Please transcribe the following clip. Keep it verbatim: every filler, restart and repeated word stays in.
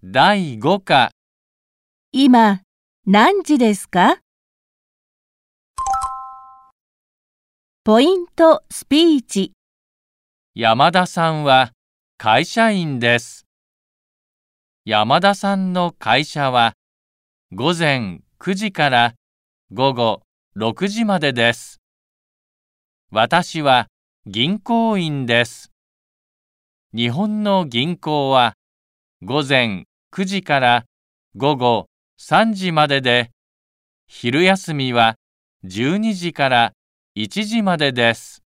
だいご課。 今、何時ですか？ポイントスピーチ。 山田さんは会社員です。山田さんの会社は午前くじから午後ろくじまでです。私は銀行員です。日本の銀行は午前くじから午後さんじまでで、昼休みはじゅうにじからいちじまでです。